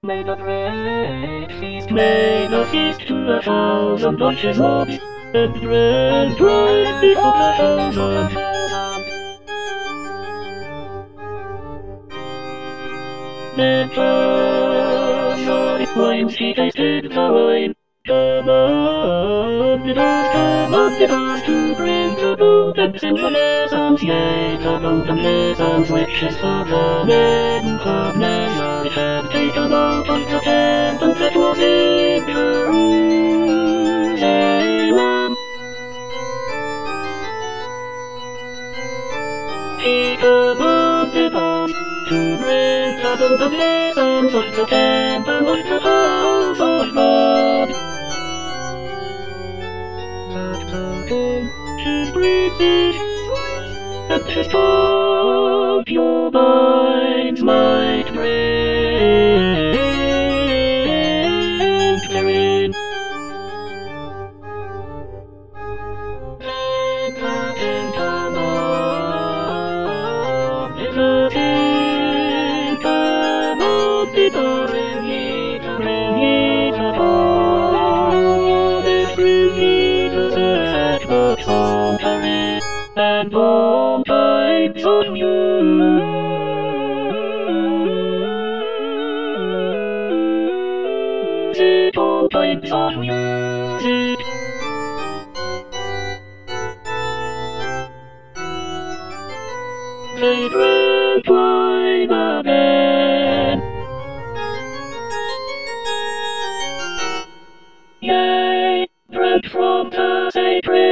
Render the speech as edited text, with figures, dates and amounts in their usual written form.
May the great feast, may the feast to 1,000 bunches of and red bright before 1,000. Then when she tasted the wine, commanded us to bring the golden symbolisms, yea, the golden lessons which is for the maiden of Nazareth had taken out of the temple that was in Jerusalem. He commanded us to bring the golden lessons of the temple of the house of God. That the conscious breathes and his top your minds might drink therein. Then the king commanded the king commanded the bring ye the fathers, bring ye the fat bucks on Paris, and bomb pipes on music, bomb pipes on music. They drank wine again, yea, drank from the sacred